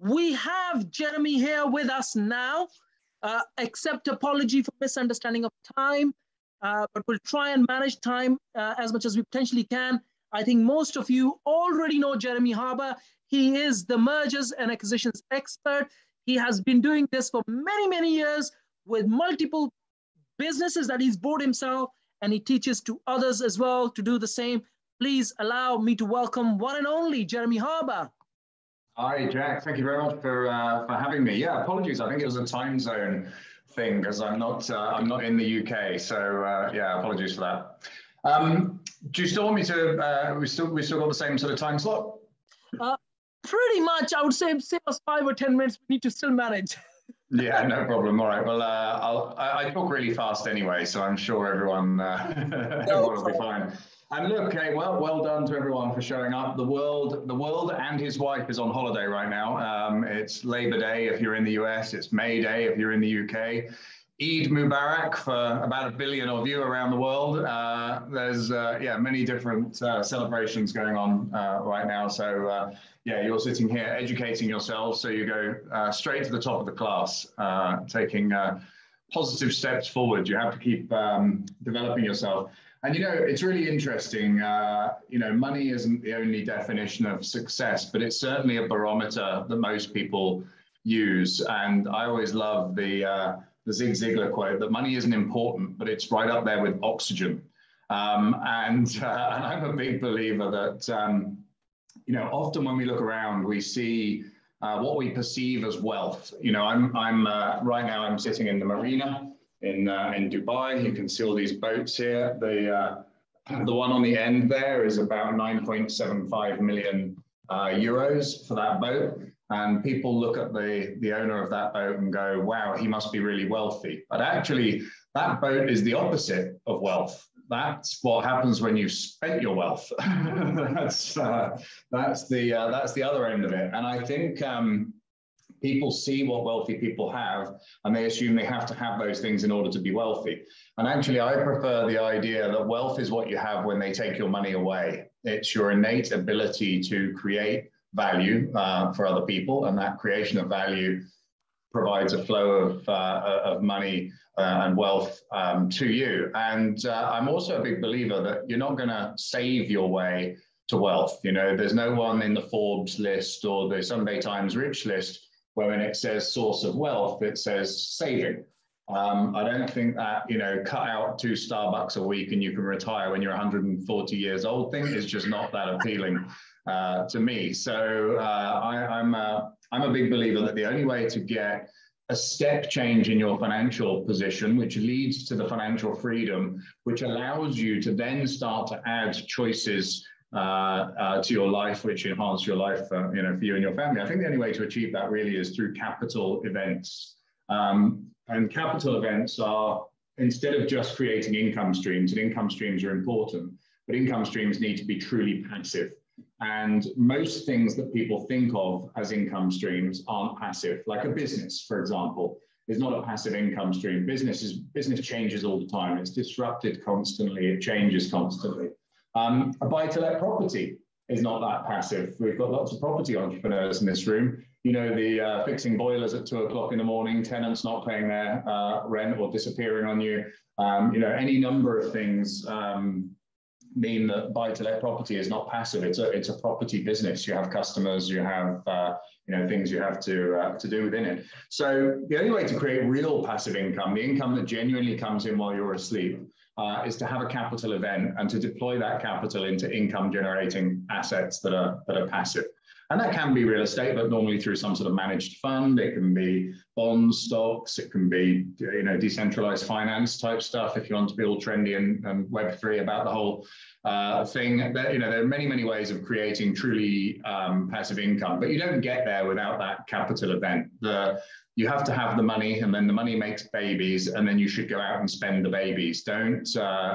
We have Jeremy here with us now. Accept apology for misunderstanding of time, but we'll try and manage time as much as we potentially can. I think most of you already know Jeremy Harbour. He is the mergers and acquisitions expert. He has been doing this for many, many years with multiple businesses that he's bought himself, and he teaches to others as well to do the same. Please allow me to welcome one and only Jeremy Harbour. Hi, Jack. Thank you very much for having me. Yeah, apologies. I think it was a time zone thing because I'm not in the UK. So yeah, apologies for that. Do you still want me to? We still got the same sort of time slot? Pretty much. I would say save us 5 or 10 minutes. We need to still manage. Yeah, no problem. All right. Well, I talk really fast anyway, so I'm sure everyone will be fine. And look, hey, well done to everyone for showing up. The world and his wife is on holiday right now. It's Labor Day if you're in the US. It's May Day if you're in the UK. Eid Mubarak for about 1 billion of you around the world. There's many different celebrations going on right now. So yeah, you're sitting here educating yourselves, so you go straight to the top of the class, taking positive steps forward. You have to keep developing yourself. And, you know, it's really interesting, you know, money isn't the only definition of success, but it's certainly a barometer that most people use. And I always love the Zig Ziglar quote that money isn't important, but it's right up there with oxygen. And I'm a big believer that, you know, often when we look around, we see what we perceive as wealth. You know, I'm right now I'm sitting in the marina in Dubai. You can see all these boats here. The one on the end there is about 9.75 million euros for that boat. And people look at the owner of that boat and go, wow, he must be really wealthy. But actually, that boat is the opposite of wealth. That's what happens when you've spent your wealth. that's the other end of it. And I think people see what wealthy people have, and they assume they have to have those things in order to be wealthy. And actually, I prefer the idea that wealth is what you have when they take your money away. It's your innate ability to create value for other people, and that creation of value provides a flow of money and wealth to you. And I'm also a big believer that you're not going to save your way to wealth. You know, there's no one in the Forbes list or the Sunday Times Rich list where when it says source of wealth, it says saving. I don't think that, you know, cut out 2 Starbucks a week and you can retire when you're 140 years old thing is just not that appealing to me. So I'm a big believer that the only way to get a step change in your financial position, which leads to the financial freedom, which allows you to then start to add choices to your life, which enhance your life, you know, for you and your family. I think the only way to achieve that really is through capital events. And capital events are, instead of just creating income streams, and income streams are important, but income streams need to be truly passive. And most things that people think of as income streams aren't passive. Like a business, for example, is not a passive income stream. Business changes all the time. It's disrupted constantly. It changes constantly. A buy-to-let property is not that passive. We've got lots of property entrepreneurs in this room. You know, the fixing boilers at 2 o'clock in the morning, tenants not paying their rent or disappearing on you. You know, any number of things mean that buy-to-let property is not passive. It's a property business. You have customers, you have you know, things you have to do within it. So the only way to create real passive income, the income that genuinely comes in while you're asleep, is to have a capital event and to deploy that capital into income generating assets that are passive. And that can be real estate, but normally through some sort of managed fund. It can be bonds, stocks. It can be, you know, decentralized finance type stuff if you want to be all trendy and Web3 about the whole thing. You know, there are many, many ways of creating truly passive income, but you don't get there without that capital event. You have to have the money, and then the money makes babies, and then you should go out and spend the babies. Don't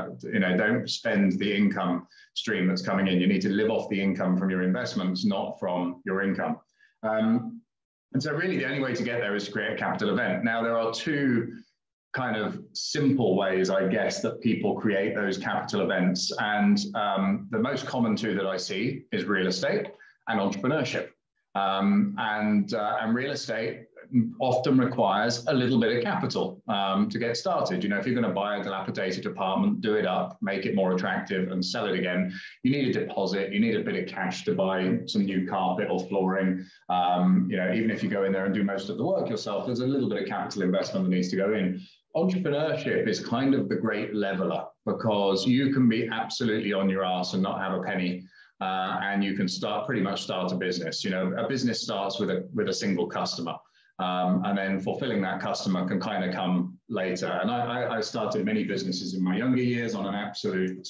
spend the income stream that's coming in. You need to live off the income from your investments, not from your income. And so really the only way to get there is to create a capital event. Now, there are 2 kind of simple ways, I guess, that people create those capital events. And the most common 2 that I see is real estate and entrepreneurship. And real estate often requires a little bit of capital to get started. You know, if you're going to buy a dilapidated apartment, do it up, make it more attractive and sell it again, you need a deposit, you need a bit of cash to buy some new carpet or flooring. You know, even if you go in there and do most of the work yourself, there's a little bit of capital investment that needs to go in. Entrepreneurship is kind of the great leveler, because you can be absolutely on your ass and not have a penny. And you can pretty much start a business. You know, a business starts with a single customer. And then fulfilling that customer can kind of come later. And I started many businesses in my younger years on an absolute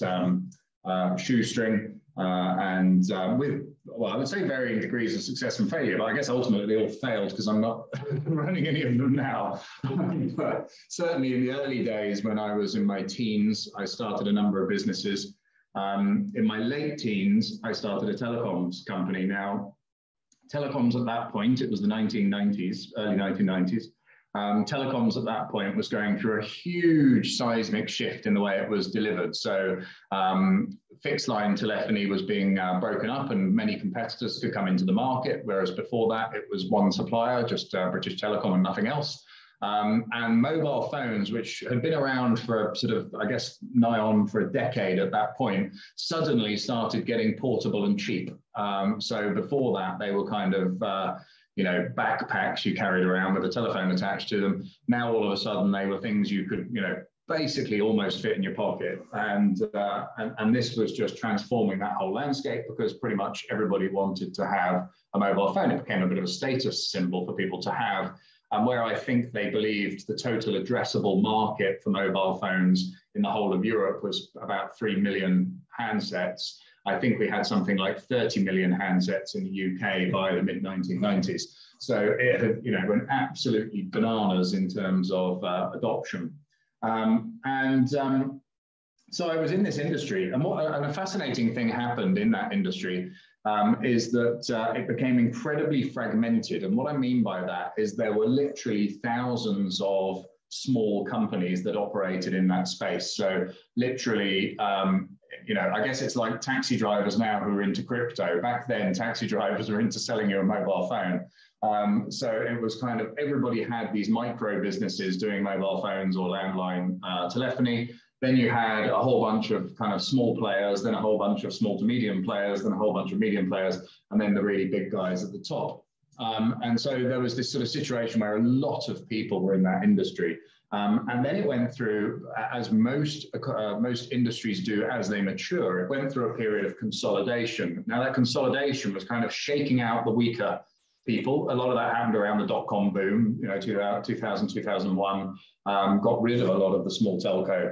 shoestring, with, well, I would say varying degrees of success and failure, but I guess ultimately they all failed because I'm not running any of them now. But certainly in the early days when I was in my teens, I started a number of businesses. In my late teens, I started a telecoms company. Now, telecoms at that point, it was the 1990s, early 1990s. Telecoms at that point was going through a huge seismic shift in the way it was delivered. So fixed line telephony was being broken up and many competitors could come into the market, whereas before that it was one supplier, just British Telecom and nothing else. And mobile phones, which had been around for sort of, I guess, nigh on for a decade at that point, suddenly started getting portable and cheap. So before that, they were kind of, you know, backpacks you carried around with a telephone attached to them. Now, all of a sudden, they were things you could, you know, basically almost fit in your pocket. And this was just transforming that whole landscape, because pretty much everybody wanted to have a mobile phone. It became a bit of a status symbol for people to have. And where I think they believed the total addressable market for mobile phones in the whole of Europe was about 3 million handsets, I think we had something like 30 million handsets in the UK by the mid-1990s. So it had, you know, went absolutely bananas in terms of adoption. So I was in this industry, and a fascinating thing happened in that industry. Is that it became incredibly fragmented. And what I mean by that is there were literally thousands of small companies that operated in that space. So literally, you know, I guess it's like taxi drivers now who are into crypto. Back then, taxi drivers were into selling you a mobile phone. So it was kind of, everybody had these micro businesses doing mobile phones or landline telephony. Then you had a whole bunch of kind of small players, then a whole bunch of small to medium players, then a whole bunch of medium players, and then the really big guys at the top. And so there was this sort of situation where a lot of people were in that industry. And then it went through, as most industries do as they mature, it went through a period of consolidation. Now that consolidation was kind of shaking out the weaker people. A lot of that happened around the dot-com boom, you know, 2000, 2001, got rid of a lot of the small telco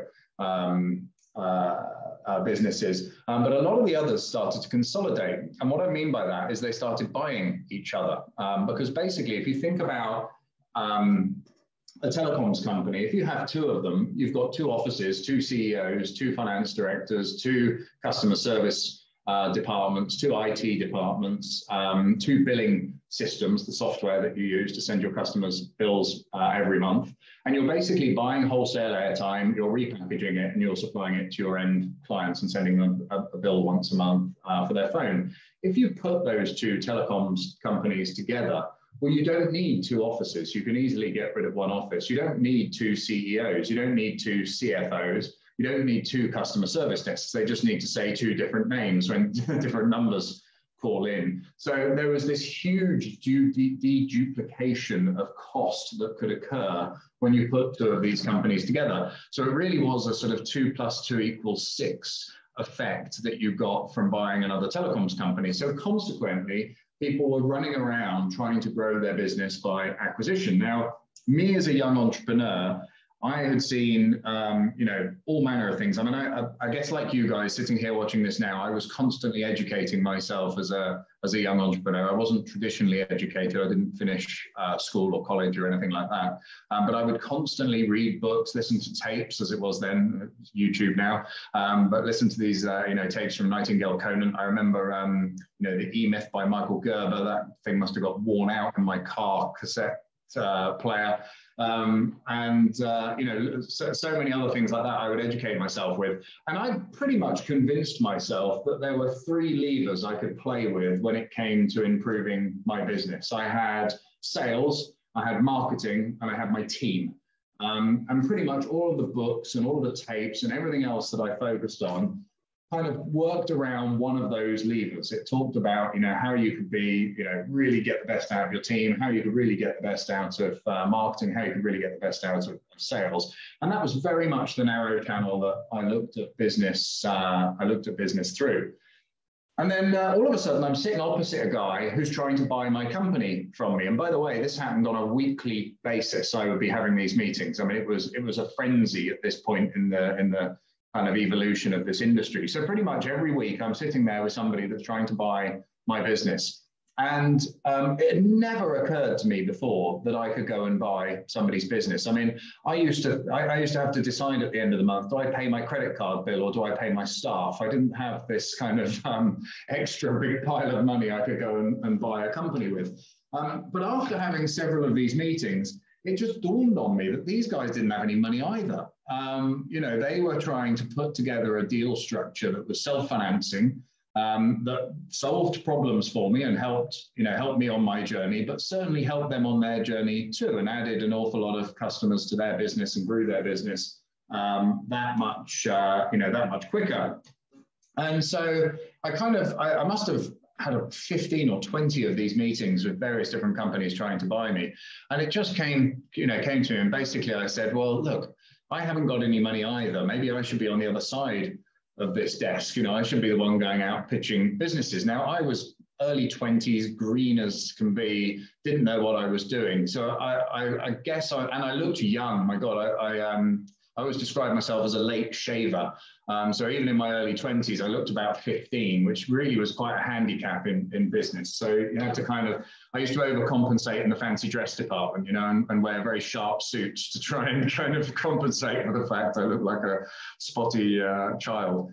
businesses, but a lot of the others started to consolidate. And what I mean by that is they started buying each other, because basically, if you think about a telecoms company, if you have two of them, you've got two offices, two CEOs, two finance directors, two customer service departments, two IT departments, two billing systems, the software that you use to send your customers bills every month. And you're basically buying wholesale airtime, you're repackaging it, and you're supplying it to your end clients and sending them a bill once a month for their phone. If you put those two telecoms companies together, well, you don't need two offices. You can easily get rid of one office. You don't need two CEOs. You don't need two CFOs. You don't need two customer service desks. They just need to say two different names when different numbers call in. So there was this huge deduplication of cost that could occur when you put two of these companies together. So it really was a sort of 2 + 2 = 6 effect that you got from buying another telecoms company. So consequently, people were running around trying to grow their business by acquisition. Now, me as a young entrepreneur, I had seen, you know, all manner of things. I mean, I guess like you guys sitting here watching this now, I was constantly educating myself as a young entrepreneur. I wasn't traditionally educated. I didn't finish school or college or anything like that. But I would constantly read books, listen to tapes, as it was then, YouTube now. But listen to these, you know, tapes from Nightingale Conant. I remember, you know, the E-Myth by Michael Gerber. That thing must have got worn out in my car cassette player. You know, so many other things like that I would educate myself with. And I pretty much convinced myself that there were 3 levers I could play with when it came to improving my business. I had sales, I had marketing, and I had my team. And pretty much all of the books and all of the tapes and everything else that I focused on kind of worked around one of those levers. It talked about, you know, how you could be, you know, really get the best out of your team, how you could really get the best out of marketing, how you could really get the best out of sales. And that was very much the narrow channel that I looked at business through. And then all of a sudden, I'm sitting opposite a guy who's trying to buy my company from me. And by the way, this happened on a weekly basis. I would be having these meetings. I mean, it was a frenzy at this point in the kind of evolution of this industry. So pretty much every week, I'm sitting there with somebody that's trying to buy my business. And it never occurred to me before that I could go and buy somebody's business. I mean, I used to have to decide at the end of the month, do I pay my credit card bill or do I pay my staff? I didn't have this kind of extra big pile of money I could go and buy a company with. But after having several of these meetings, it just dawned on me that these guys didn't have any money either. You know, they were trying to put together a deal structure that was self-financing, that solved problems for me and helped me on my journey, but certainly helped them on their journey too, and added an awful lot of customers to their business and grew their business that much quicker. And so I must have had 15 or 20 of these meetings with various different companies trying to buy me. And it just came to me. And basically I said, well, look, I haven't got any money either. Maybe I should be on the other side of this desk. You know, I should be the one going out pitching businesses. Now, I was early 20s, green as can be, didn't know what I was doing. So I guess I looked young. My God, I always describe myself as a late shaver. So even in my early 20s, I looked about 15, which really was quite a handicap in business. So you had to I used to overcompensate in the fancy dress department, you know, and wear very sharp suits to try and kind of compensate for the fact I looked like a spotty child.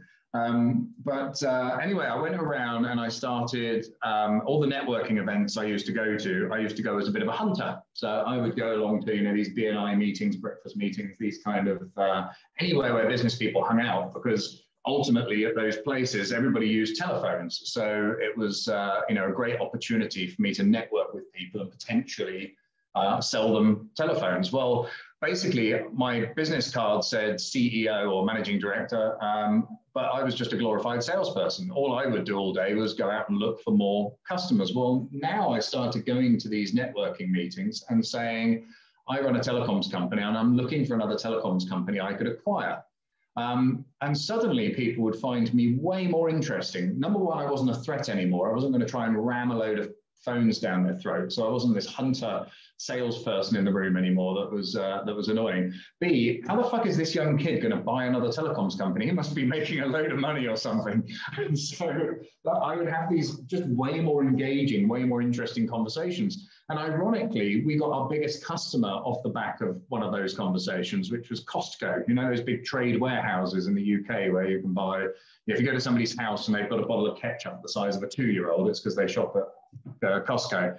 Anyway, I went around and I started all the networking events I used to go to. I used to go as a bit of a hunter. So I would go along to, you know, these BNI meetings, breakfast meetings, these kind of anywhere where business people hung out, because ultimately at those places, everybody used telephones. So it was, you know, a great opportunity for me to network with people and potentially sell them telephones. Well, basically, my business card said CEO or managing director, but I was just a glorified salesperson. All I would do all day was go out and look for more customers. Well, now I started going to these networking meetings and saying, I run a telecoms company and I'm looking for another telecoms company I could acquire. And suddenly people would find me way more interesting. Number one, I wasn't a threat anymore. I wasn't going to try and ram a load of phones down their throat. So I wasn't this hunter salesperson in the room anymore that was annoying. B, how the fuck is this young kid going to buy another telecoms company? He must be making a load of money or something. And so I would have these just way more engaging, way more interesting conversations. And ironically, we got our biggest customer off the back of one of those conversations, which was Costco. You know, those big trade warehouses in the UK where you can buy, if you go to somebody's house and they've got a bottle of ketchup the size of a 2-year-old, it's because they shop at Costco.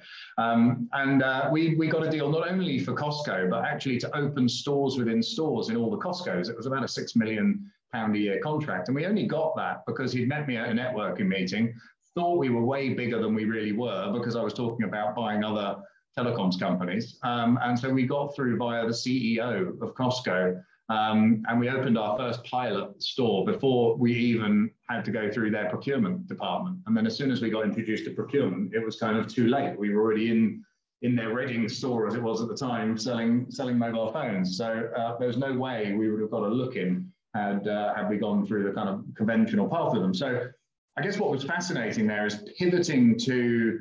We got a deal not only for Costco, but actually to open stores within stores in all the Costcos. It was about a £6 million a year contract. And we only got that because he'd met me at a networking meeting, thought we were way bigger than we really were because I was talking about buying other telecoms companies. And so we got through via the CEO of Costco. And we opened our first pilot store before we even had to go through their procurement department. And then as soon as we got introduced to procurement, it was kind of too late. We were already in their Reading store, as it was at the time, selling mobile phones. So there was no way we would have got a look in had we gone through the kind of conventional path with them. So I guess what was fascinating there is pivoting to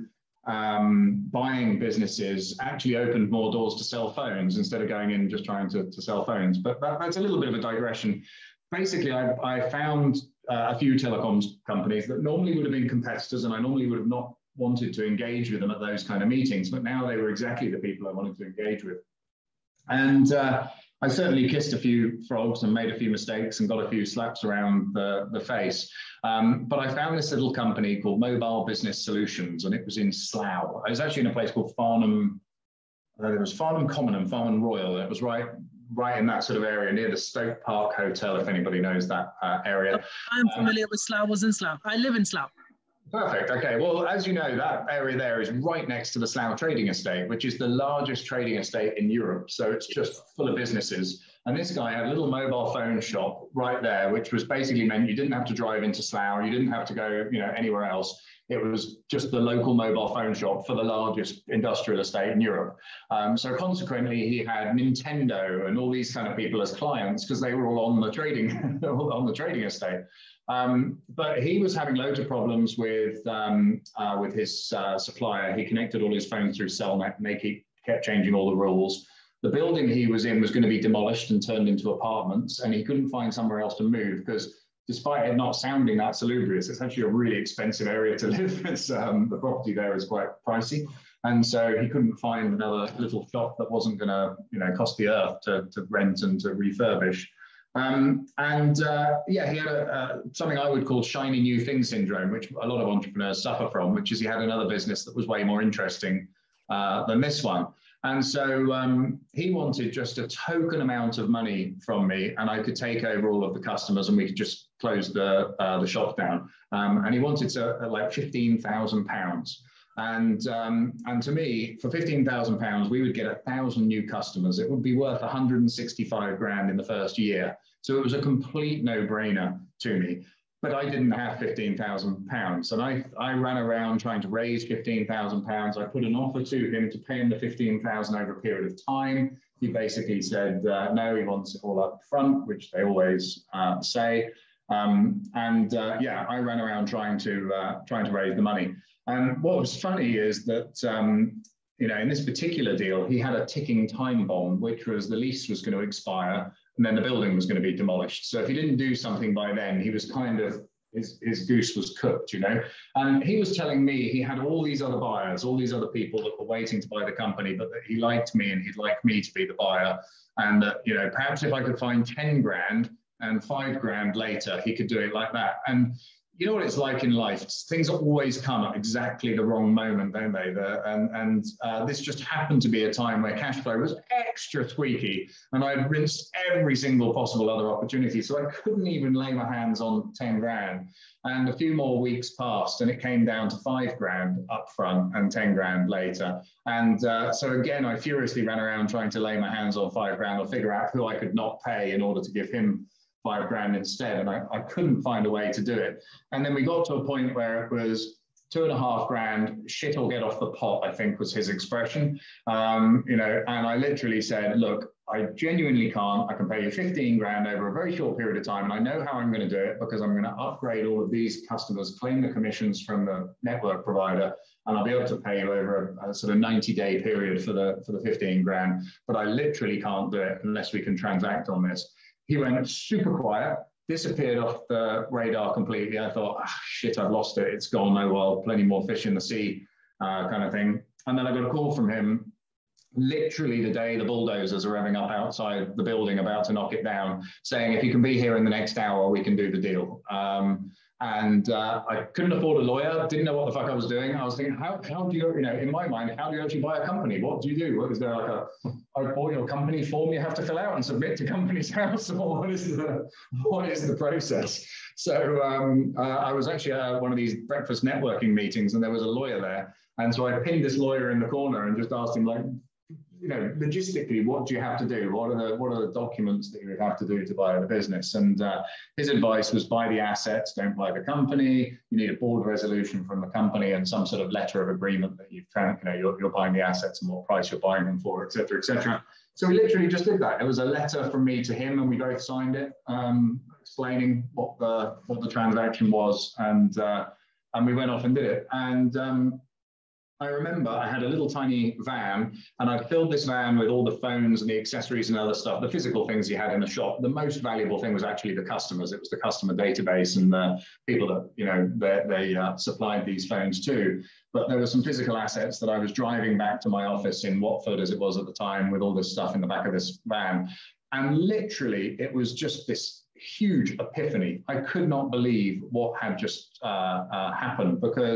buying businesses actually opened more doors to sell phones instead of going in just trying to sell phones. But that's a little bit of a digression. Basically, I found a few telecoms companies that normally would have been competitors, and I normally would have not wanted to engage with them at those kind of meetings, but now they were exactly the people I wanted to engage with. And I certainly kissed a few frogs and made a few mistakes and got a few slaps around the face. But I found this little company called Mobile Business Solutions, and it was in Slough. I was actually in a place called Farnham There was Farnham Common and Farnham Royal. It was right in that sort of area near the Stoke Park Hotel, if anybody knows that area. I'm familiar with Slough, was in Slough. I live in Slough. Perfect. Okay. Well, as you know, that area there is right next to the Slough Trading Estate, which is the largest trading estate in Europe. So it's just full of businesses. And this guy had a little mobile phone shop right there, which was basically meant you didn't have to drive into Slough. You didn't have to go, anywhere else. It was just the local mobile phone shop for the largest industrial estate in Europe. So consequently, he had Nintendo and all these kind of people as clients because they were all on the trading estate. But he was having loads of problems with his supplier. He connected all his phones through Cellnet, and they kept changing all the rules. The building he was in was going to be demolished and turned into apartments, and he couldn't find somewhere else to move because, despite it not sounding that salubrious, it's actually a really expensive area to live. The property there is quite pricey. And so he couldn't find another little shop that wasn't going to, cost the earth to rent and to refurbish. He had something I would call shiny new thing syndrome, which a lot of entrepreneurs suffer from, which is he had another business that was way more interesting than this one. And so he wanted just a token amount of money from me, and I could take over all of the customers and we could just close the shop down. And he wanted to like £15,000. And to me, for £15,000, we would get 1,000 new customers. It would be worth 165 grand in the first year. So it was a complete no-brainer to me. But I didn't have £15,000. And I ran around trying to raise £15,000. I put an offer to him to pay him the £15,000 over a period of time. He basically said, no, he wants it all up front, which they always say. I ran around trying to raise the money. And what was funny is that, in this particular deal, he had a ticking time bomb, which was the lease was going to expire and then the building was going to be demolished. So if he didn't do something by then, he was kind of, his goose was cooked, And he was telling me he had all these other buyers, all these other people that were waiting to buy the company, but that he liked me and he'd like me to be the buyer. And that, perhaps if I could find 10 grand and 5 grand later, he could do it like that. And you know what it's like in life. Things always come at exactly the wrong moment, don't they? This just happened to be a time where cash flow was extra squeaky, and I'd rinsed every single possible other opportunity. So I couldn't even lay my hands on 10 grand. And a few more weeks passed, and it came down to 5 grand up front and 10 grand later. And so again, I furiously ran around trying to lay my hands on 5 grand or figure out who I could not pay in order to give him 5 grand instead, and I couldn't find a way to do it. And then we got to a point where it was 2.5 grand, shit or get off the pot, I think was his expression. And I literally said, look, I genuinely can't. I can pay you 15 grand over a very short period of time, and I know how I'm going to do it because I'm going to upgrade all of these customers, claim the commissions from the network provider, and I'll be able to pay you over a sort of 90-day period for the 15 grand. But I literally can't do it unless we can transact on this. He went super quiet, disappeared off the radar completely. I thought, shit, I've lost it. It's gone. Oh, well, plenty more fish in the sea kind of thing. And then I got a call from him literally the day the bulldozers are revving up outside the building about to knock it down, saying, if you can be here in the next hour, we can do the deal. I couldn't afford a lawyer, didn't know what the fuck I was doing. I was thinking, how do you, in my mind, how do you actually buy a company? What do you do? What is there like I bought your company form you have to fill out and submit to Companies House? Or what is the process? So I was actually at one of these breakfast networking meetings and there was a lawyer there. And so I pinned this lawyer in the corner and just asked him, like, logistically, what do you have to do? What are the documents that you would have to do to buy the business? And his advice was buy the assets, don't buy the company. You need a board resolution from the company and some sort of letter of agreement that you're buying the assets and what price you're buying them for, et cetera, et cetera. So we literally just did that. It was a letter from me to him, and we both signed it, explaining what the transaction was, and we went off and did it. And I remember I had a little tiny van, and I filled this van with all the phones and the accessories and other stuff, the physical things you had in the shop. The most valuable thing was actually the customers. It was the customer database and the people that they supplied these phones to. But there were some physical assets that I was driving back to my office in Watford, as it was at the time, with all this stuff in the back of this van. And literally, it was just this huge epiphany. I could not believe what had just happened, because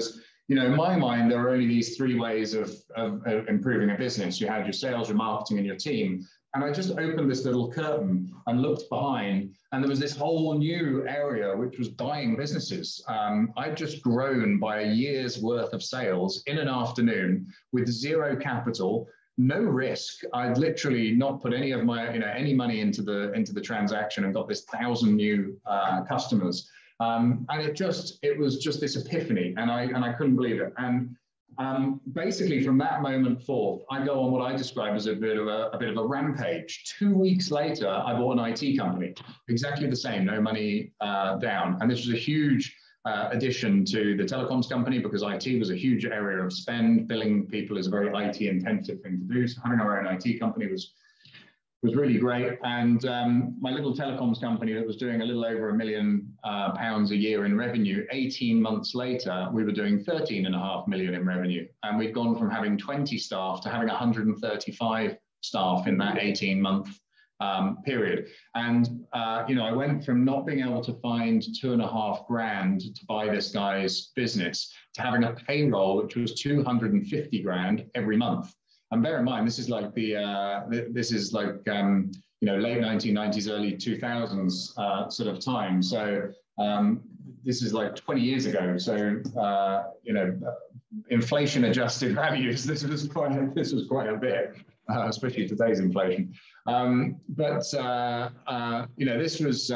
you know, in my mind, there are only these three ways of improving a business. You had your sales, your marketing, and your team. And I just opened this little curtain and looked behind, and there was this whole new area, which was buying businesses. I'd just grown by a year's worth of sales in an afternoon with zero capital, no risk. I'd literally not put any of my, you know, any money into the transaction, and got this 1,000 new customers. And it was just this epiphany, and I couldn't believe it. And basically, from that moment forth, I go on what I describe as a bit of a rampage. 2 weeks later, I bought an IT company, exactly the same, no money down. And this was a huge addition to the telecoms company, because IT was a huge area of spend. Billing people is a very IT intensive thing to do. So having our own IT company was really great. And my little telecoms company that was doing a little over £1 million a year in revenue, 18 months later, we were doing 13.5 million in revenue. And we've gone from having 20 staff to having 135 staff in that 18-month period. And, you know, I went from not being able to find 2.5 grand to buy this guy's business to having a payroll, which was 250 grand every month. And bear in mind, this is like you know, late 1990s, early 2000s sort of time. So this is like 20 years ago. So you know, inflation adjusted values. This was quite a bit, especially today's inflation. But you know, this was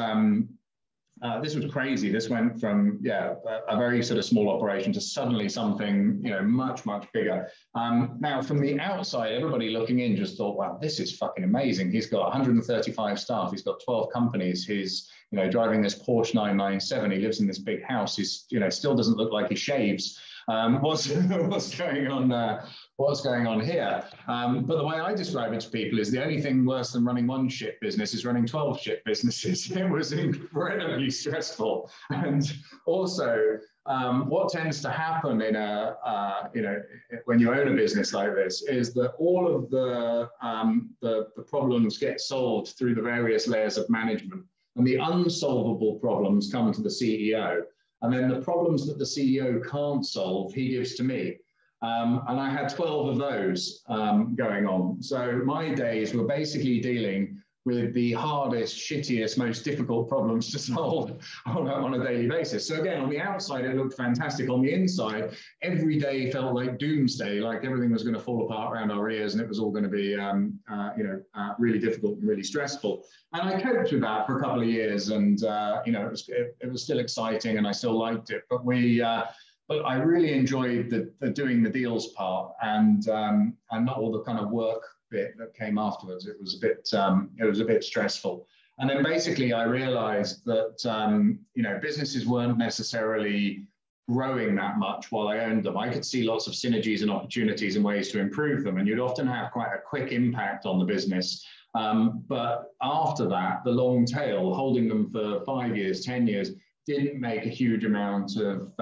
crazy. This went from, yeah, a very sort of small operation to suddenly something, you know, much, much bigger. Now, from the outside, everybody looking in just thought, wow, this is fucking amazing. He's got 135 staff. He's got 12 companies. He's, you know, driving this Porsche 997. He lives in this big house. He's, you know, still doesn't look like he shaves. What's going on? What's going on here? But the way I describe it to people is the only thing worse than running one shit business is running 12 shit businesses. It was incredibly stressful. And also, what tends to happen in you know, when you own a business like this is that all of the problems get solved through the various layers of management, and the unsolvable problems come to the CEO. And then the problems that the CEO can't solve, he gives to me. And I had 12 of those going on. So my days were basically dealing with the hardest, shittiest, most difficult problems to solve on a daily basis. So again, on the outside, it looked fantastic. On the inside, every day felt like doomsday, like everything was going to fall apart around our ears, and it was all going to be, you know, really difficult and really stressful. And I coped with that for a couple of years, and you know, it was still exciting, and I still liked it. But I really enjoyed the doing the deals part, and not all the kind of work bit that came afterwards. It was a bit stressful. And then basically I realized that you know, businesses weren't necessarily growing that much while I owned them. I could see lots of synergies and opportunities and ways to improve them, and you'd often have quite a quick impact on the business. But after that, the long tail, holding them for 5 years, 10 years, didn't make a huge amount of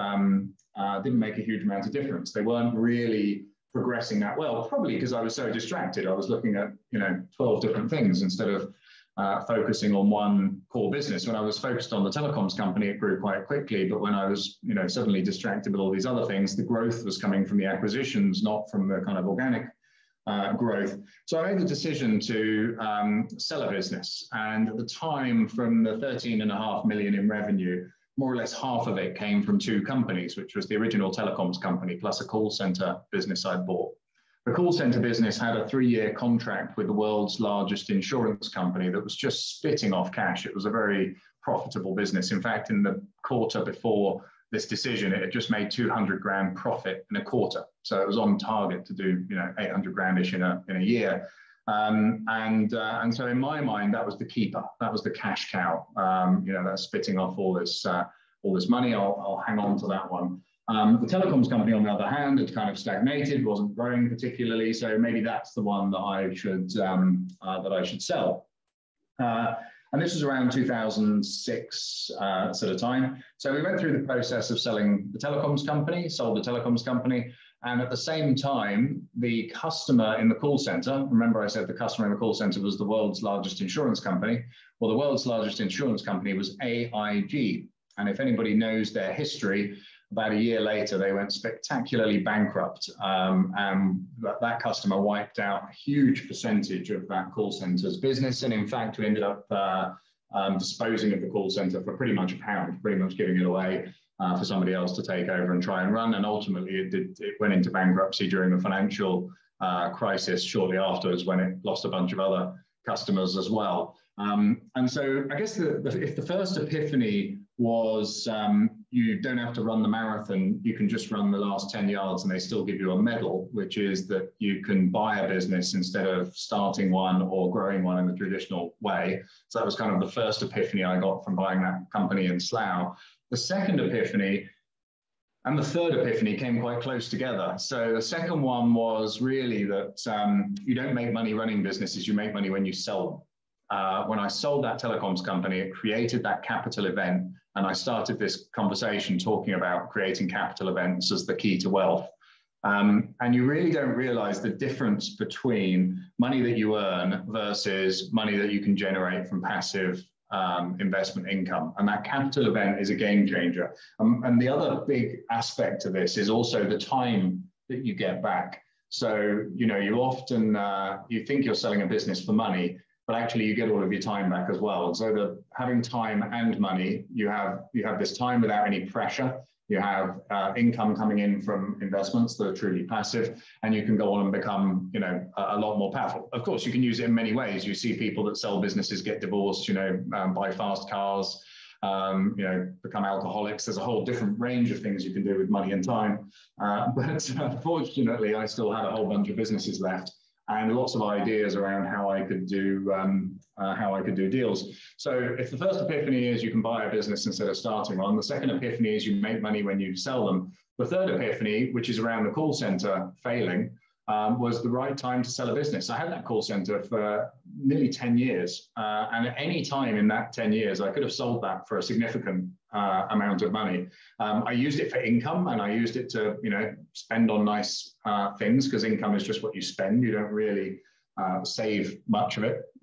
difference. They weren't really progressing that well, probably because I was so distracted. I was looking at, you know, 12 different things instead of focusing on one core business. When I was focused on the telecoms company, it grew quite quickly. But when I was, you know, suddenly distracted with all these other things, the growth was coming from the acquisitions, not from the kind of organic growth. So I made the decision to sell a business. And at the time, from the 13.5 million in revenue, more or less half of it came from 2 companies, which was the original telecoms company plus a call center business I'd bought. The call center business had a 3-year contract with the world's largest insurance company that was just spitting off cash. It was a very profitable business. In fact, in the quarter before this decision, it had just made 200 grand profit in a quarter. So it was on target to do, you know, 800 grand-ish in a year. And so in my mind, that was the keeper. That was the cash cow. You know, that's spitting off all this money. I'll hang on to that one. The telecoms company, on the other hand, had kind of stagnated, wasn't growing particularly. So maybe that's the one that I should sell. And this was around 2006 sort of time. So we went through the process of selling the telecoms company, sold the telecoms company. And at the same time, the customer in the call center, remember I said the customer in the call center was the world's largest insurance company. Well, the world's largest insurance company was AIG. And if anybody knows their history, about a year later, they went spectacularly bankrupt, and that customer wiped out a huge percentage of that call center's business. And in fact, we ended up disposing of the call center for pretty much £1, pretty much giving it away for somebody else to take over and try and run. And ultimately, it went into bankruptcy during the financial crisis shortly afterwards, when it lost a bunch of other customers as well. And so I guess if the first epiphany was you don't have to run the marathon, you can just run the last 10 yards and they still give you a medal, which is that you can buy a business instead of starting one or growing one in the traditional way. So that was kind of the first epiphany I got from buying that company in Slough. The second epiphany and the third epiphany came quite close together. So the second one was really that you don't make money running businesses, you make money when you sell them. When I sold that telecoms company, it created that capital event. And I started this conversation talking about creating capital events as the key to wealth. And you really don't realize the difference between money that you earn versus money that you can generate from passive investment income. And that capital event is a game changer. And the other big aspect to this is also the time that you get back. So, you know, you often, you think you're selling a business for money, but actually you get all of your time back as well. And so having time and money, you have this time without any pressure. You have income coming in from investments that are truly passive, and you can go on and become, you know, a lot more powerful. Of course, you can use it in many ways. You see people that sell businesses get divorced, you know, buy fast cars, you know, become alcoholics. There's a whole different range of things you can do with money and time. But fortunately, I still had a whole bunch of businesses left, and lots of ideas around how I could do deals. So if the first epiphany is you can buy a business instead of starting one, the second epiphany is you make money when you sell them. The third epiphany, which is around the call center failing, was the right time to sell a business. I had that call center for nearly 10 years. And at any time in that 10 years, I could have sold that for a significant amount of money. I used it for income, and I used it to, you know, spend on nice things, because income is just what you spend. You don't really save much of it.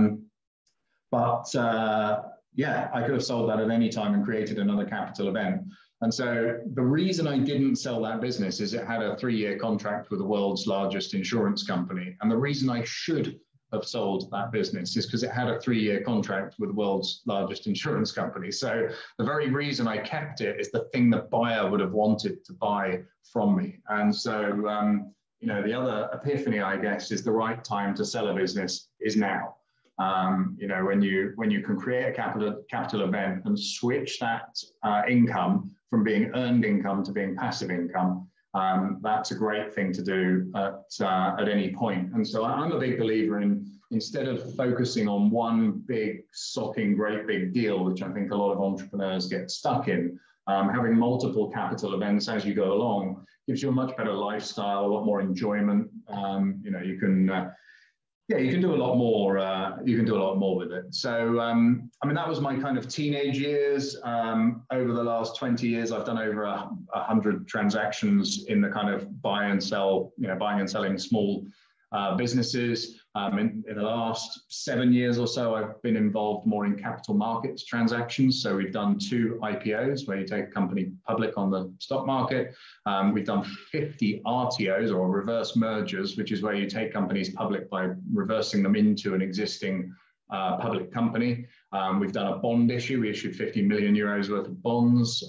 Yeah, I could have sold that at any time and created another capital event. And so the reason I didn't sell that business is it had a 3-year contract with the world's largest insurance company. And the reason I should have sold that business is because it had a 3-year contract with the world's largest insurance company. So the very reason I kept it is the thing the buyer would have wanted to buy from me. And so, you know, the other epiphany, I guess, is the right time to sell a business is now. You know, when you can create a capital event and switch that income from being earned income to being passive income, that's a great thing to do at any point. And so I'm a big believer in, instead of focusing on one big, socking, great big deal, which I think a lot of entrepreneurs get stuck in, having multiple capital events as you go along gives you a much better lifestyle, a lot more enjoyment. You know, you can do a lot more. You can do a lot more with it. So, I mean, that was my kind of teenage years. Over the last 20 years, I've done over 100 transactions in the kind of buy and sell, you know, buying and selling small businesses. In the last 7 years or so, I've been involved more in capital markets transactions. So we've done 2 IPOs where you take a company public on the stock market. We've done 50 RTOs, or reverse mergers, which is where you take companies public by reversing them into an existing public company. We've done a bond issue. We issued 50 million euros worth of bonds.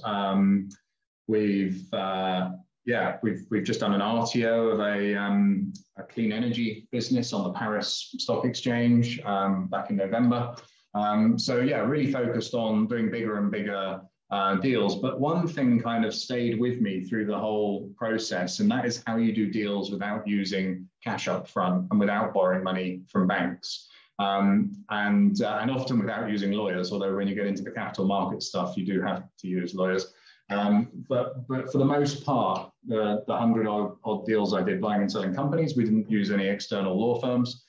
We've just done an RTO of a clean energy business on the Paris Stock Exchange back in November. So yeah, really focused on doing bigger and bigger deals. But one thing kind of stayed with me through the whole process, and that is how you do deals without using cash up front and without borrowing money from banks. And often without using lawyers, although when you get into the capital market stuff, you do have to use lawyers. But for the most part, the 100 odd deals I did buying and selling companies, we didn't use any external law firms.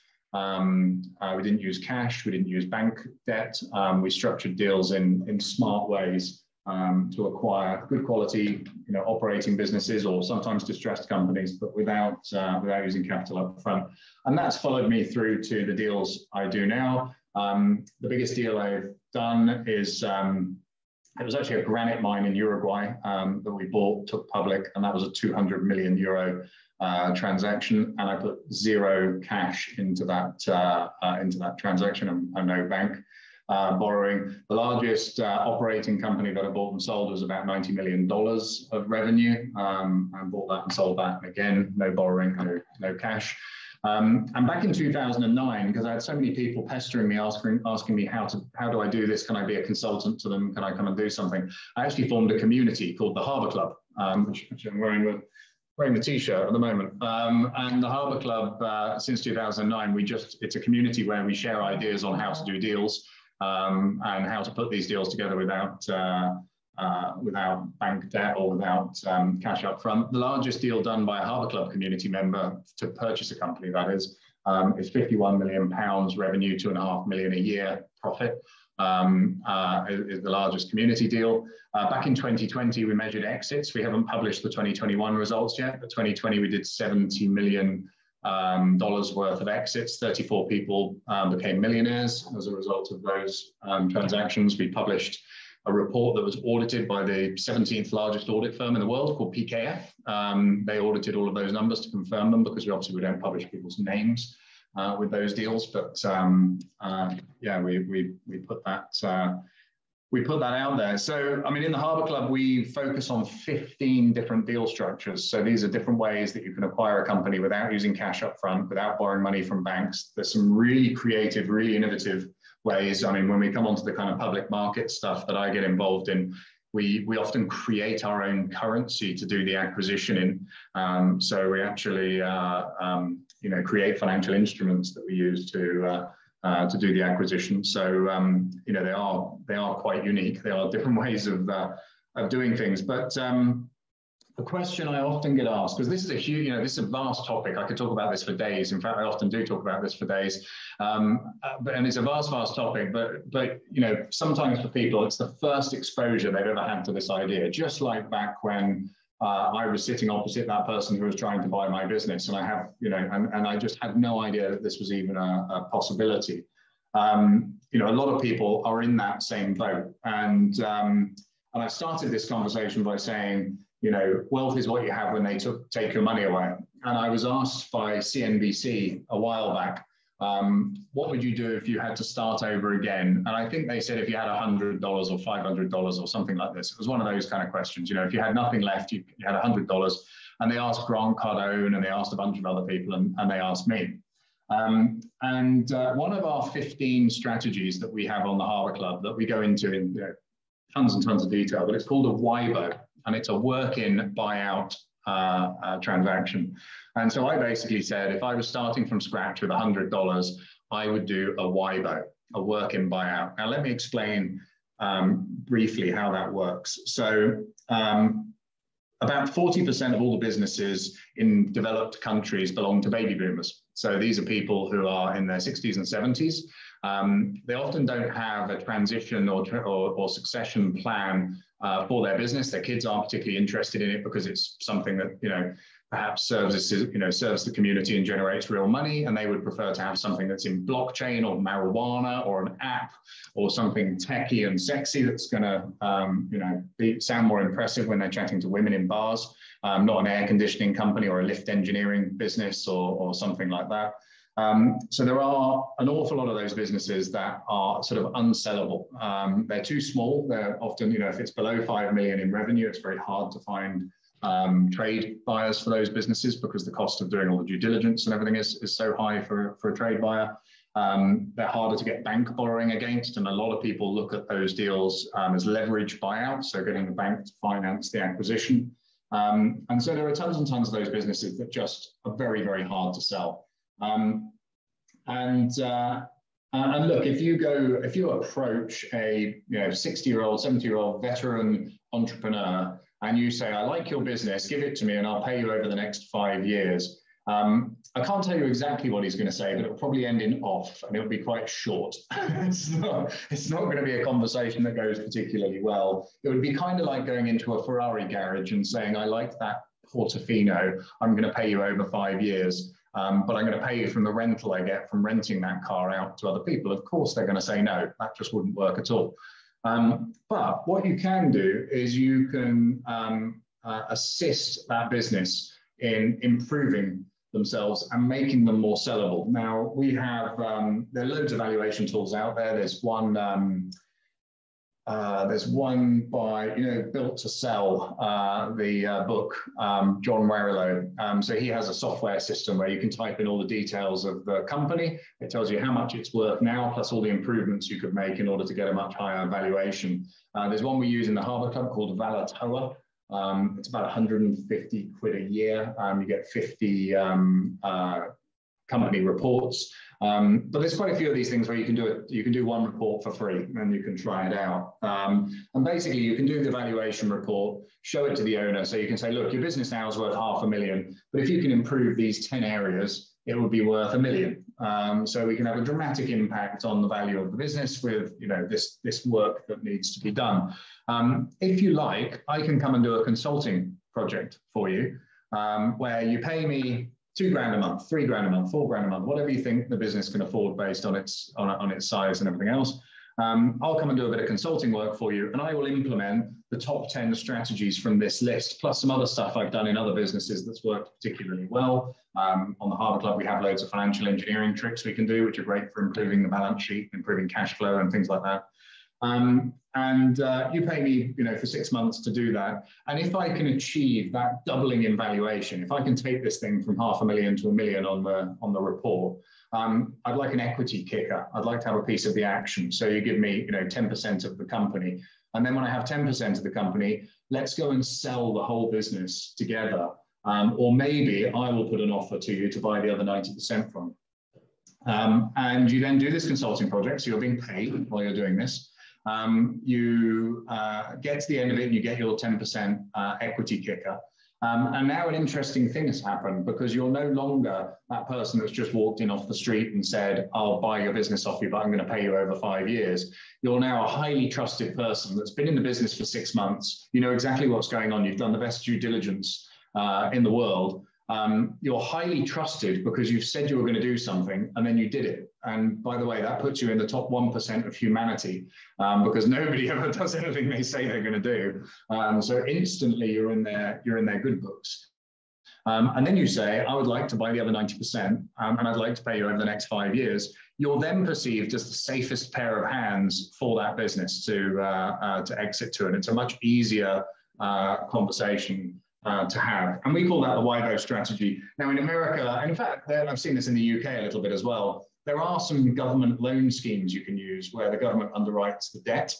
We didn't use cash. We didn't use bank debt. We structured deals in smart ways to acquire good quality, you know, operating businesses or sometimes distressed companies, but without using capital up front. And that's followed me through to the deals I do now. The biggest deal I've done is It was actually a granite mine in Uruguay that we bought, took public, and that was a 200 million euro transaction. And I put zero cash into that transaction and no bank borrowing. The largest operating company that I bought and sold was about $90 million of revenue. And bought that and sold that. And again, no borrowing, no cash. And back in 2009, because I had so many people pestering me, asking me how do I do this? Can I be a consultant to them? Can I come and do something? I actually formed a community called the Harbour Club, which I'm wearing the t-shirt at the moment. And the Harbour Club, since 2009, it's a community where we share ideas on how to do deals and how to put these deals together without bank debt or without cash up front. The largest deal done by a Harbour Club community member to purchase a company, that is 51 million pounds revenue, 2.5 million a year profit, is the largest community deal. Back in 2020, we measured exits. We haven't published the 2021 results yet, but 2020 we did $70 million worth of exits. 34 people became millionaires as a result of those transactions. We published a report that was audited by the 17th largest audit firm in the world called PKF. They audited all of those numbers to confirm them, because we don't publish people's names with those deals. But yeah, we put that out there. So, I mean, in the Harbour Club, we focus on 15 different deal structures. So these are different ways that you can acquire a company without using cash up front, without borrowing money from banks. There's some really creative, really innovative ways. I mean, when we come onto the kind of public market stuff that I get involved in, we often create our own currency to do the acquisition in. So we actually, create financial instruments that we use to do the acquisition. So they are quite unique. They are different ways of doing things. But the question I often get asked, because this is a huge, this is a vast topic. I could talk about this for days. In fact, I often do talk about this for days. And it's a vast topic. But sometimes for people, it's the first exposure they've ever had to this idea. Just like back when I was sitting opposite that person who was trying to buy my business, and and I just had no idea that this was even a possibility. A lot of people are in that same boat, and I started this conversation by saying, wealth is what you have when they take your money away. And I was asked by CNBC a while back, what would you do if you had to start over again? And I think they said if you had $100 or $500 or something like this. It was one of those kind of questions. If you had nothing left, you had $100. And they asked Grant Cardone, and they asked a bunch of other people, and they asked me. One of our 15 strategies that we have on the Harbour Club that we go into in tons and tons of detail, but it's called a WIBO, and it's a work-in buyout transaction. And so I basically said, if I was starting from scratch with $100, I would do a WIBO, a work-in buyout. Now, let me explain briefly how that works. So about 40% of all the businesses in developed countries belong to baby boomers. So these are people who are in their 60s and 70s. They often don't have a transition or succession plan for their business. Their kids aren't particularly interested in it because it's something that perhaps serves the community and generates real money, and they would prefer to have something that's in blockchain or marijuana or an app or something techy and sexy that's going to sound more impressive when they're chatting to women in bars, not an air conditioning company or a lift engineering business or something like that. So there are an awful lot of those businesses that are sort of unsellable. They're too small. They're often, if it's below 5 million in revenue, it's very hard to find trade buyers for those businesses because the cost of doing all the due diligence and everything is so high for a trade buyer. They're harder to get bank borrowing against, and a lot of people look at those deals as leverage buyouts, so getting the bank to finance the acquisition. And so there are tons and tons of those businesses that just are very, very hard to sell. And look, if you approach a 60-year-old, 70-year-old veteran entrepreneur and you say, I like your business, give it to me and I'll pay you over the next 5 years. I can't tell you exactly what he's going to say, but it'll probably end in off, and it'll be quite short. It's not going to be a conversation that goes particularly well. It would be kind of like going into a Ferrari garage and saying, I like that Portofino, I'm going to pay you over 5 years. But I'm going to pay you from the rental I get from renting that car out to other people. Of course, they're going to say no, that just wouldn't work at all. But what you can do is you can assist that business in improving themselves and making them more sellable. Now, we have, there are loads of valuation tools out there. There's one by, Built to Sell, the book, John Warrillow. So he has a software system where you can type in all the details of the company. It tells you how much it's worth now, plus all the improvements you could make in order to get a much higher valuation. There's one we use in the Harbour Club called Valatoa. It's about 150 quid a year. You get 50 company reports. But there's quite a few of these things where you can do it. You can do one report for free and you can try it out. And basically you can do the valuation report, show it to the owner. So you can say, look, your business now is worth $500,000, but if you can improve these 10 areas, it would be worth $1 million. So we can have a dramatic impact on the value of the business with, this work that needs to be done. If you like, I can come and do a consulting project for you, where you pay me $2,000 a month, $3,000 a month, $4,000 a month, whatever you think the business can afford based on its size and everything else. I'll come and do a bit of consulting work for you, and I will implement the top 10 strategies from this list, plus some other stuff I've done in other businesses that's worked particularly well. On the Harbour Club, we have loads of financial engineering tricks we can do, which are great for improving the balance sheet, improving cash flow and things like that. You pay me, for 6 months to do that. And if I can achieve that doubling in valuation, if I can take this thing from $500,000 to $1 million on the report, I'd like an equity kicker. I'd like to have a piece of the action. So you give me, 10% of the company. And then when I have 10% of the company, let's go and sell the whole business together. Or maybe I will put an offer to you to buy the other 90% from. And you then do this consulting project. So you're being paid while you're doing this. You get to the end of it and you get your 10% equity kicker. And now an interesting thing has happened, because you're no longer that person that's just walked in off the street and said, I'll buy your business off you, but I'm going to pay you over 5 years. You're now a highly trusted person that's been in the business for 6 months. You know exactly what's going on. You've done the best due diligence in the world. You're highly trusted because you've said you were going to do something and then you did it. And by the way, that puts you in the top 1% of humanity, because nobody ever does anything they say they're going to do. So instantly you're in their good books. And then you say, I would like to buy the other 90%, and I'd like to pay you over the next 5 years. You're then perceived as the safest pair of hands for that business to exit to. And it's a much easier conversation to have. And we call that the WIBO strategy. Now in America, and in fact, I've seen this in the UK a little bit as well, there are some government loan schemes you can use where the government underwrites the debt.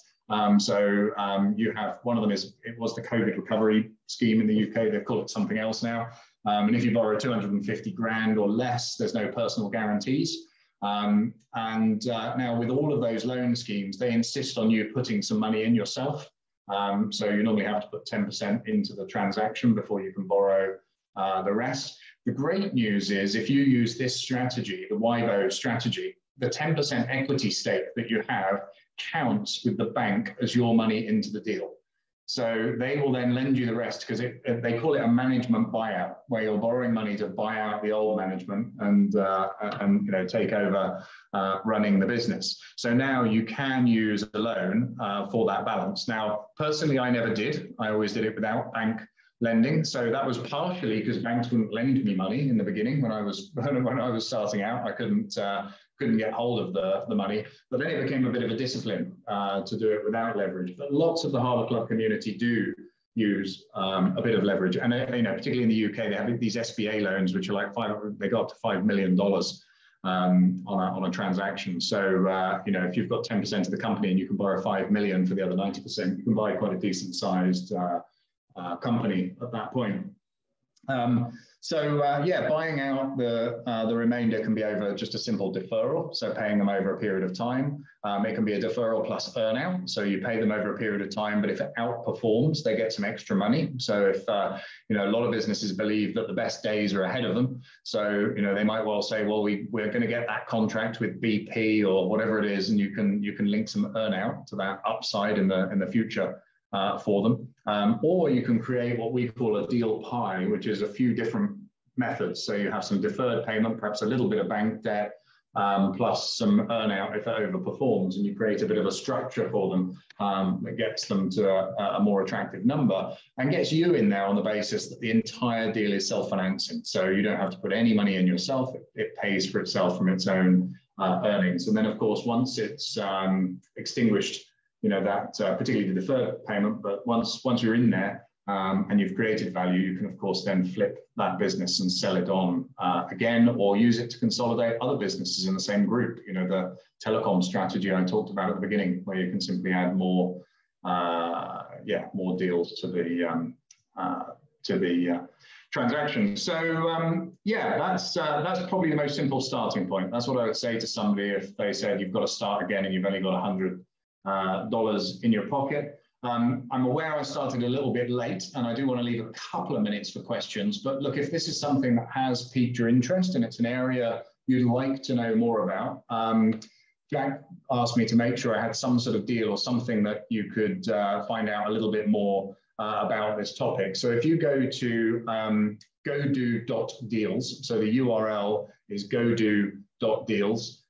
You have, one of them it was the COVID recovery scheme in the UK, they've called it something else now. And if you borrow 250 grand or less, there's no personal guarantees. Now with all of those loan schemes, they insist on you putting some money in yourself. So you normally have to put 10% into the transaction before you can borrow the rest. The great news is if you use this strategy, the WIBO strategy, the 10% equity stake that you have counts with the bank as your money into the deal. So they will then lend you the rest, because they call it a management buyout, where you're borrowing money to buy out the old management and take over running the business. So now you can use a loan for that balance. Now, personally, I never did. I always did it without bank lending. So that was partially because banks wouldn't lend me money in the beginning when I was starting out. I couldn't get hold of the money, but then it became a bit of a discipline to do it without leverage. But lots of the Harbour Club community do use a bit of leverage, and particularly in the UK, they have these SBA loans, which are they go up to $5 million on a transaction. So if you've got 10% of the company and you can borrow 5 million for the other 90%, you can buy quite a decent sized company at that point. Buying out the remainder can be over just a simple deferral, so paying them over a period of time. It can be a deferral plus earnout, so you pay them over a period of time, but if it outperforms, they get some extra money. So if a lot of businesses believe that the best days are ahead of them, so they might well say, well, we're going to get that contract with BP or whatever it is, and you can link some earnout to that upside in the future. For them, or you can create what we call a deal pie, which is a few different methods. So you have some deferred payment, perhaps a little bit of bank debt, plus some earnout if it overperforms, and you create a bit of a structure for them that gets them to a more attractive number and gets you in there on the basis that the entire deal is self-financing. So you don't have to put any money in yourself. It pays for itself from its own earnings. And then, of course, once it's extinguished, that particularly the deferred payment, but once you're in there, and you've created value, you can, of course, then flip that business and sell it on again, or use it to consolidate other businesses in the same group. The telecom strategy I talked about at the beginning, where you can simply add more deals to the transaction. So that's probably the most simple starting point. That's what I would say to somebody if they said you've got to start again and you've only got $100 in your pocket. I'm aware I started a little bit late, and I do want to leave a couple of minutes for questions. But look, if this is something that has piqued your interest and it's an area you'd like to know more about, Jack asked me to make sure I had some sort of deal or something that you could find out a little bit more about this topic. So if you go to godo.deals, so the URL is godo.deals,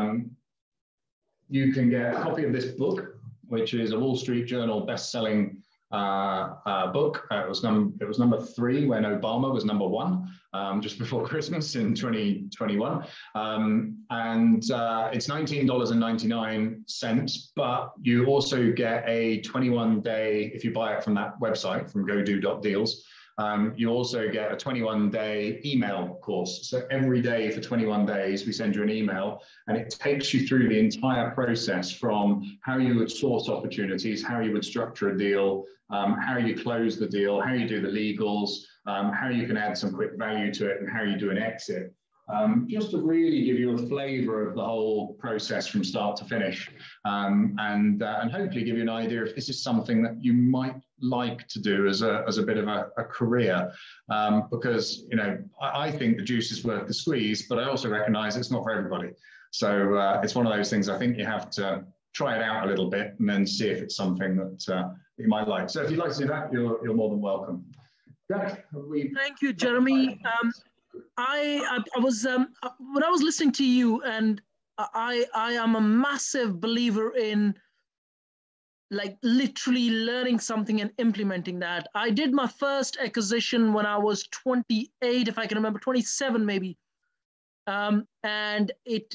you can get a copy of this book, which is a Wall Street Journal best-selling book. It was number 3 when Obama was number 1, just before Christmas in 2021. And it's $19.99, but you also get a 21-day, if you buy it from that website, from godo.deals, you also get a 21-day email course. So every day for 21 days, we send you an email, and it takes you through the entire process from how you would source opportunities, how you would structure a deal, how you close the deal, how you do the legals, how you can add some quick value to it, and how you do an exit. Just to really give you a flavor of the whole process from start to finish, and hopefully give you an idea if this is something that you might like to do as a bit of a career, because I think the juice is worth the squeeze, but I also recognize it's not for everybody. So it's one of those things I think you have to try it out a little bit and then see if it's something that you might like. So if you'd like to do that, you're more than welcome. Jack, Thank you, Jeremy. I was when I was listening to you, and I am a massive believer in literally learning something and implementing that. I did my first acquisition when I was 28, if I can remember, 27 maybe, and it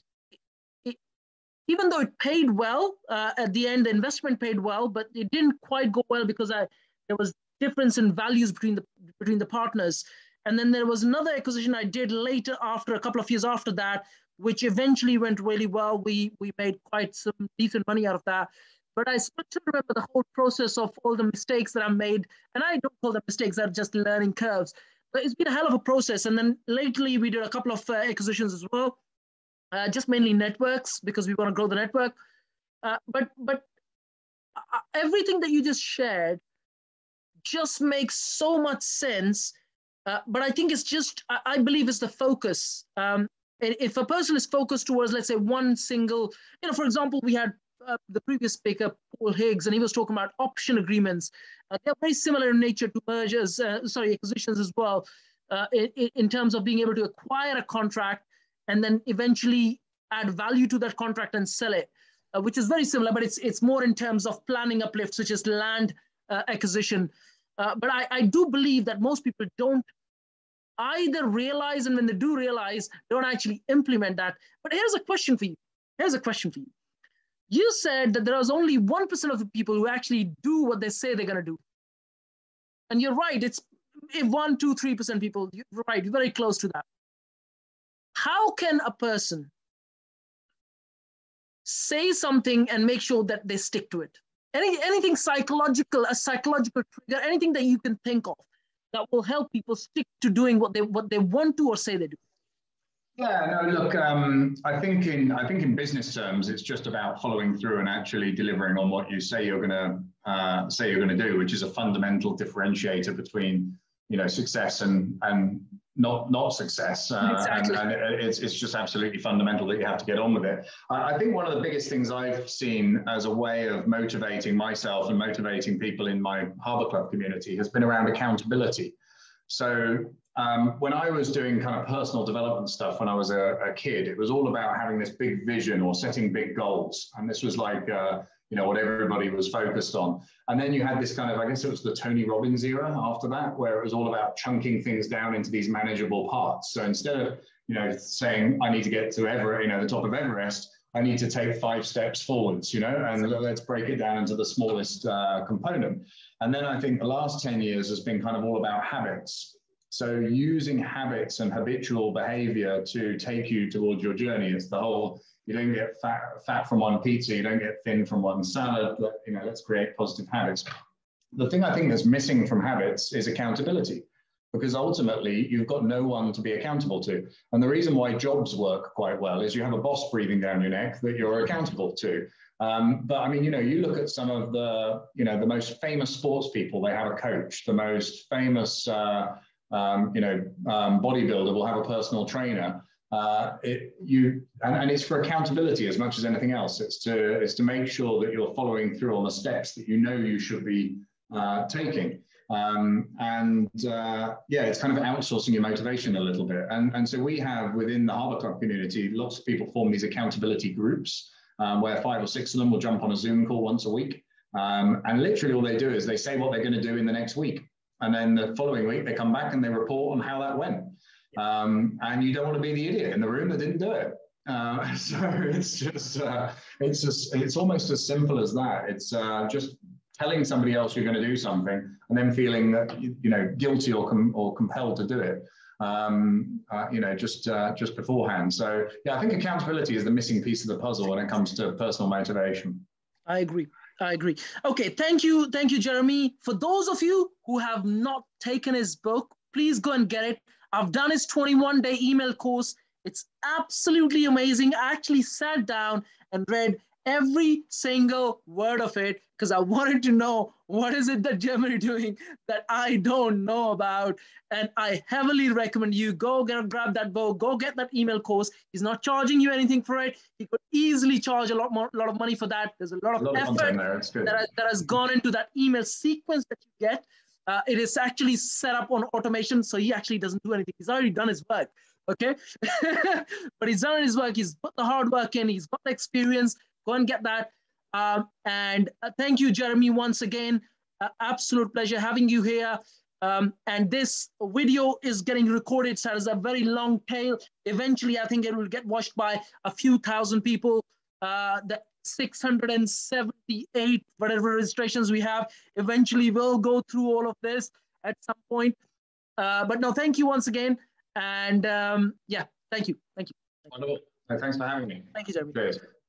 even though it paid well at the end, the investment paid well, but it didn't quite go well because there was difference in values between the partners. And then there was another acquisition I did later, after a couple of years after that, which eventually went really well. We made quite some decent money out of that. But I still remember the whole process of all the mistakes that I made. And I don't call them mistakes, they're just learning curves. But it's been a hell of a process. And then lately we did a couple of acquisitions as well, just mainly networks, because we want to grow the network. But everything that you just shared just makes so much sense. But I think it's just, I believe it's the focus. If a person is focused towards, let's say, one single, for example, we had the previous speaker, Paul Higgs, and he was talking about option agreements. They're very similar in nature to mergers, acquisitions as well, in terms of being able to acquire a contract and then eventually add value to that contract and sell it, which is very similar, but it's more in terms of planning uplift, such as land acquisition. But I do believe that most people don't either realize, and when they do realize, don't actually implement that. But here's a question for you. You said that there was only 1% of the people who actually do what they say they're going to do. And you're right. It's 1, 2, 3% people. You're right. You're very close to that. How can a person say something and make sure that they stick to it? Anything psychological, a psychological trigger, anything that you can think of that will help people stick to doing what they want to or say they do. Yeah, no, look, I think in business terms, it's just about following through and actually delivering on what you say you're going to do, which is a fundamental differentiator between success and not success. Exactly. And it's just absolutely fundamental that you have to get on with it. I think one of the biggest things I've seen as a way of motivating myself and motivating people in my Harbour Club community has been around accountability. So when I was doing kind of personal development stuff when I was a kid, it was all about having this big vision or setting big goals. And this was like, you know, what everybody was focused on. And then you had this kind of, I guess it was the Tony Robbins era after that, where it was all about chunking things down into these manageable parts. So instead of, you know, saying I need to get to Everest, you know, the top of Everest, I need to take 5 steps forwards, you know, and let's break it down into the smallest component. And then I think the last 10 years has been kind of all about habits. So using habits and habitual behavior to take you towards your journey. It's the whole, you don't get fat from one pizza, you don't get thin from one salad, you know, let's create positive habits. The thing I think that's missing from habits is accountability, because ultimately you've got no one to be accountable to. And the reason why jobs work quite well is you have a boss breathing down your neck that you're accountable to. But I mean, you know, you look at some of the, you know, the most famous sports people, they have a coach. The most famous, bodybuilder will have a personal trainer. And it's for accountability as much as anything else. It's to make sure that you're following through on the steps that you know you should be taking. It's kind of outsourcing your motivation a little bit. And so we have within the Harbour Club community, lots of people form these accountability groups where 5 or 6 of them will jump on a Zoom call once a week. And literally all they do is they say what they're going to do in the next week. And then the following week, they come back and they report on how that went. And you don't want to be the idiot in the room that didn't do it. So it's almost as simple as that. It's just telling somebody else you're going to do something and then feeling that, you know, guilty or compelled to do it, just beforehand. So yeah, I think accountability is the missing piece of the puzzle when it comes to personal motivation. I agree. Okay, thank you, Jeremy. For those of you who have not taken his book, please go and get it. I've done his 21-day email course. It's absolutely amazing. I actually sat down and read every single word of it because I wanted to know what is it that Jeremy is doing that I don't know about. And I heavily recommend you go grab that book, go get that email course. He's not charging you anything for it. He could easily charge a lot of money for that. There's a lot of effort that has gone into that email sequence that you get. It is actually set up on automation, so he actually doesn't do anything. He's already done his work, okay? But he's done his work. He's put the hard work in. He's got the experience. Go and get that. Thank you, Jeremy, once again. Absolute pleasure having you here. And this video is getting recorded, so it's a very long tail. Eventually, I think it will get watched by a few thousand people. The 678 whatever registrations we have eventually will go through all of this at some point. But no, thank you once again. And yeah, thank you. Wonderful. Thanks for having me. Thank you, Jeremy. Cheers.